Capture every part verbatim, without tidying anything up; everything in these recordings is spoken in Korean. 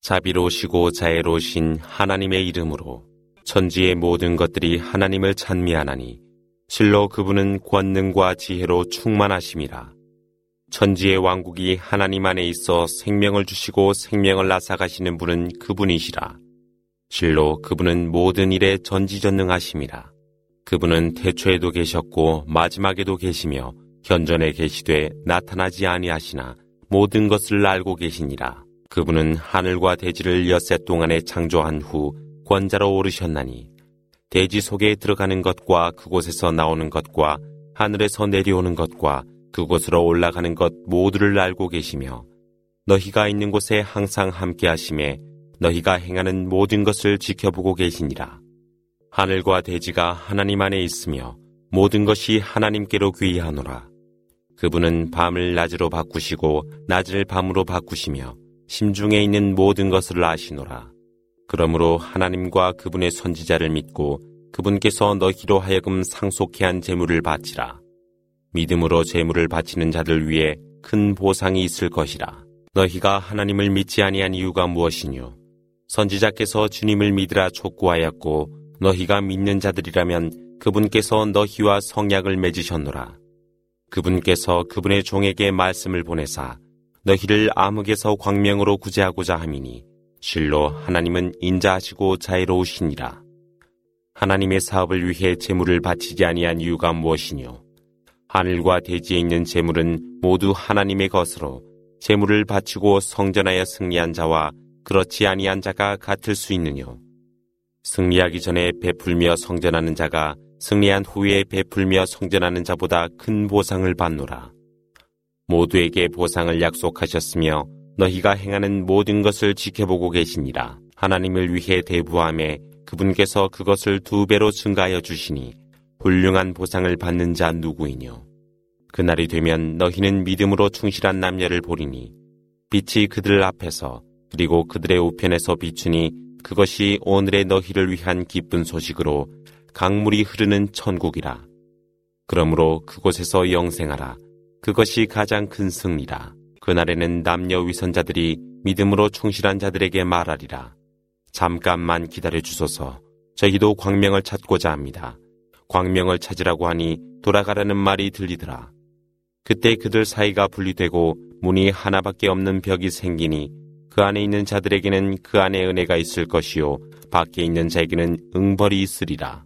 자비로우시고 자애로우신 하나님의 이름으로 천지의 모든 것들이 하나님을 찬미하나니 실로 그분은 권능과 지혜로 충만하심이라. 천지의 왕국이 하나님 안에 있어 생명을 주시고 생명을 앗아가시는 분은 그분이시라. 실로 그분은 모든 일에 전지전능하심이라. 그분은 태초에도 계셨고 마지막에도 계시며 현전에 계시되 나타나지 아니하시나 모든 것을 알고 계시니라. 그분은 하늘과 대지를 엿새 동안에 창조한 후 권자로 오르셨나니 대지 속에 들어가는 것과 그곳에서 나오는 것과 하늘에서 내려오는 것과 그곳으로 올라가는 것 모두를 알고 계시며 너희가 있는 곳에 항상 함께 하심에 너희가 행하는 모든 것을 지켜보고 계시니라. 하늘과 대지가 하나님 안에 있으며 모든 것이 하나님께로 귀하노라. 그분은 밤을 낮으로 바꾸시고 낮을 밤으로 바꾸시며 심중에 있는 모든 것을 아시노라. 그러므로 하나님과 그분의 선지자를 믿고 그분께서 너희로 하여금 상속케 한 제물을 바치라. 믿음으로 제물을 바치는 자들 위에 큰 보상이 있을 것이라. 너희가 하나님을 믿지 아니한 이유가 무엇이뇨? 선지자께서 주님을 믿으라 촉구하였고 너희가 믿는 자들이라면 그분께서 너희와 성약을 맺으셨노라. 그분께서 그분의 종에게 말씀을 보내사 너희를 암흑에서 광명으로 구제하고자 함이니 실로 하나님은 인자하시고 자애로우시니라. 하나님의 사업을 위해 제물을 바치지 아니한 이유가 무엇이뇨? 하늘과 대지에 있는 제물은 모두 하나님의 것으로 제물을 바치고 성전하여 승리한 자와 그렇지 아니한 자가 같을 수 있느뇨? 승리하기 전에 베풀며 성전하는 자가 승리한 후에 베풀며 성전하는 자보다 큰 보상을 받노라. 모두에게 보상을 약속하셨으며 너희가 행하는 모든 것을 지켜보고 계시니라. 하나님을 위해 대부함에 그분께서 그것을 두 배로 증가하여 주시니 훌륭한 보상을 받는 자 누구이뇨? 그날이 되면 너희는 믿음으로 충실한 남녀를 보리니 빛이 그들 앞에서 그리고 그들의 우편에서 비추니 그것이 오늘의 너희를 위한 기쁜 소식으로 강물이 흐르는 천국이라. 그러므로 그곳에서 영생하라. 그것이 가장 큰 승리라. 그날에는 남녀 위선자들이 믿음으로 충실한 자들에게 말하리라. 잠깐만 기다려주소서. 저희도 광명을 찾고자 합니다. 광명을 찾으라고 하니 돌아가라는 말이 들리더라. 그때 그들 사이가 분리되고 문이 하나밖에 없는 벽이 생기니 그 안에 있는 자들에게는 그 안에 은혜가 있을 것이요 밖에 있는 자에게는 응벌이 있으리라.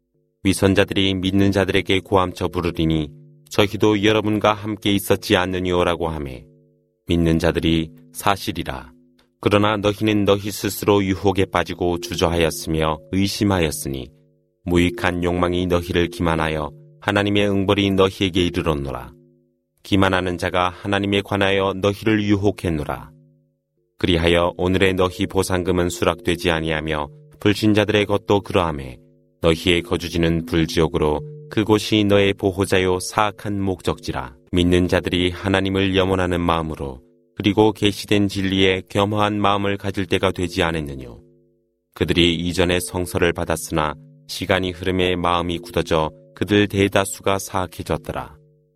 위선자들이 믿는 자들에게 고함쳐 부르리니 저희도 여러분과 함께 있었지 않느니요라고 하매 믿는 자들이 사실이라. 그러나 너희는 너희 스스로 유혹에 빠지고 주저하였으며 의심하였으니 무익한 욕망이 너희를 기만하여 하나님의 응벌이 너희에게 이르렀노라. 기만하는 자가 하나님에 관하여 너희를 유혹했노라. 그리하여 오늘의 너희 보상금은 수락되지 아니하며 불신자들의 것도 그러하매 너희의 거주지는 불지옥으로 그곳이 너의 보호자요 사악한 목적지라. 믿는 자들이 하나님을 염원하는 마음으로 그리고 계시된 진리에 겸허한 마음을 가질 때가 되지 않았느뇨. 그들이 이전에 성서를 받았으나 시간이 흐름에 마음이 굳어져 그들 대다수가 사악해졌더라.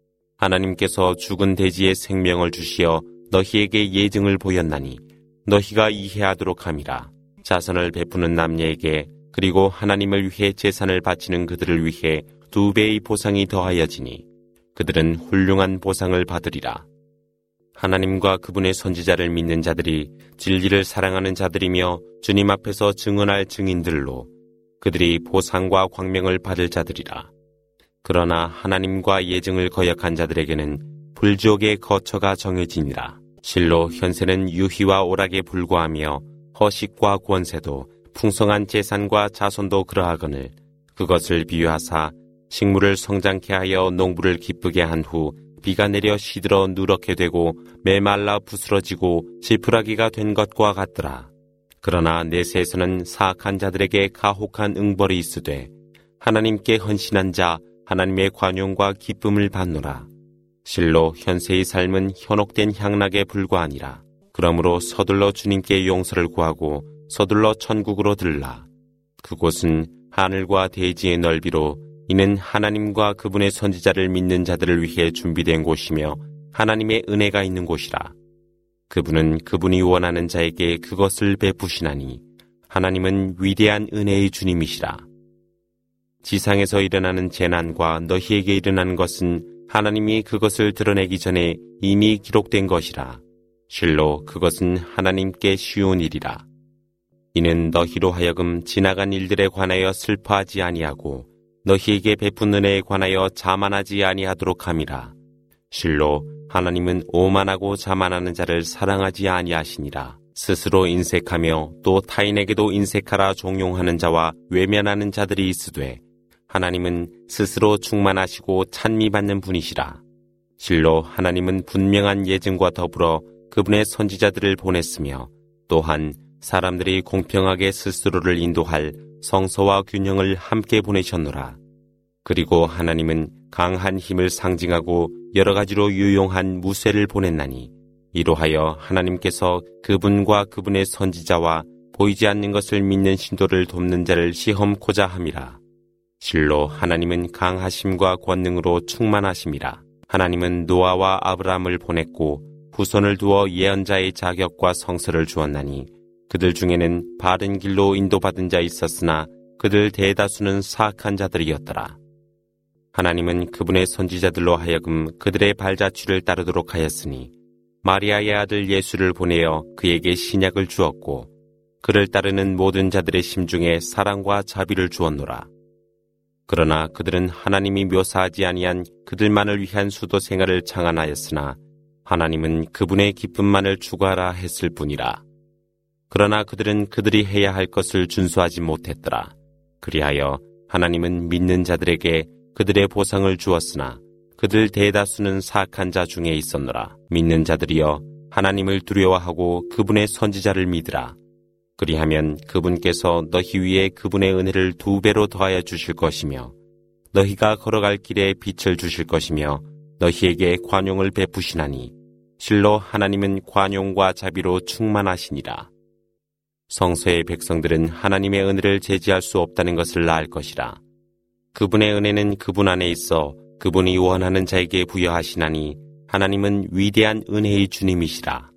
하나님께서 죽은 돼지의 생명을 주시어 너희에게 예증을 보였나니 너희가 이해하도록 함이라. 자선을 베푸는 남녀에게 그리고 하나님을 위해 제산을 바치는 그들을 위해 두 배의 보상이 더하여지니 그들은 훌륭한 보상을 받으리라. 하나님과 그분의 선지자를 믿는 자들이 진리를 사랑하는 자들이며 주님 앞에서 증언할 증인들로 그들이 보상과 광명을 받을 자들이라. 그러나 하나님과 예증을 거역한 자들에게는 불지옥의 거처가 정해지니라. 실로 현세는 유희와 오락에 불과하며 허식과 권세도 풍성한 재산과 자손도 그러하거늘 그것을 비유하사 식물을 성장케 하여 농부를 기쁘게 한 후 비가 내려 시들어 누렇게 되고 메말라 부스러지고 지푸라기가 된 것과 같더라. 그러나 내세에서는 사악한 자들에게 가혹한 응벌이 있으되 하나님께 헌신한 자 하나님의 관용과 기쁨을 받노라. 실로 현세의 삶은 현혹된 향락에 불과하니라. 그러므로 서둘러 주님께 용서를 구하고 서둘러 천국으로 들라. 그곳은 하늘과 대지의 넓이로 이는 하나님과 그분의 선지자를 믿는 자들을 위해 준비된 곳이며 하나님의 은혜가 있는 곳이라. 그분은 그분이 원하는 자에게 그것을 베푸시나니 하나님은 위대한 은혜의 주님이시라. 지상에서 일어나는 재난과 너희에게 일어나는 것은 하나님이 그것을 드러내기 전에 이미 기록된 것이라. 실로 그것은 하나님께 쉬운 일이라. 이는 너희로 하여금 지나간 일들에 관하여 슬퍼하지 아니하고 너희에게 베푼 은혜에 관하여 자만하지 아니하도록 함이라. 실로 하나님은 오만하고 자만하는 자를 사랑하지 아니하시니라. 스스로 인색하며 또 타인에게도 인색하라 종용하는 자와 외면하는 자들이 있으되 하나님은 스스로 충만하시고 찬미받는 분이시라. 실로 하나님은 분명한 예증과 더불어 그분의 선지자들을 보냈으며 또한 사람들이 공평하게 스스로를 인도할 성서와 균형을 함께 보내셨노라. 그리고 하나님은 강한 힘을 상징하고 여러 가지로 유용한 무쇠를 보냈나니 이로하여 하나님께서 그분과 그분의 선지자와 보이지 않는 것을 믿는 신도를 돕는 자를 시험코자 함이라. 실로 하나님은 강하심과 권능으로 충만하심이라. 하나님은 노아와 아브라함을 보냈고 후손을 두어 예언자의 자격과 성서를 주었나니 그들 중에는 바른 길로 인도받은 자 있었으나 그들 대다수는 사악한 자들이었더라. 하나님은 그분의 선지자들로 하여금 그들의 발자취를 따르도록 하였으니 마리아의 아들 예수를 보내어 그에게 신약을 주었고 그를 따르는 모든 자들의 심중에 사랑과 자비를 주었노라. 그러나 그들은 하나님이 묘사하지 아니한 그들만을 위한 수도 생활을 창안하였으나 하나님은 그분의 기쁨만을 추구하라 했을 뿐이라. 그러나 그들은 그들이 해야 할 것을 준수하지 못했더라. 그리하여 하나님은 믿는 자들에게 그들의 보상을 주었으나 그들 대다수는 사악한 자 중에 있었노라. 믿는 자들이여 하나님을 두려워하고 그분의 선지자를 믿으라. 그리하면 그분께서 너희 위에 그분의 은혜를 두 배로 더하여 주실 것이며 너희가 걸어갈 길에 빛을 주실 것이며 너희에게 관용을 베푸시나니 실로 하나님은 관용과 자비로 충만하시니라. 성서의 백성들은 하나님의 은혜를 제지할 수 없다는 것을 알 것이라. 그분의 은혜는 그분 안에 있어 그분이 원하는 자에게 부여하시나니 하나님은 위대한 은혜의 주님이시라.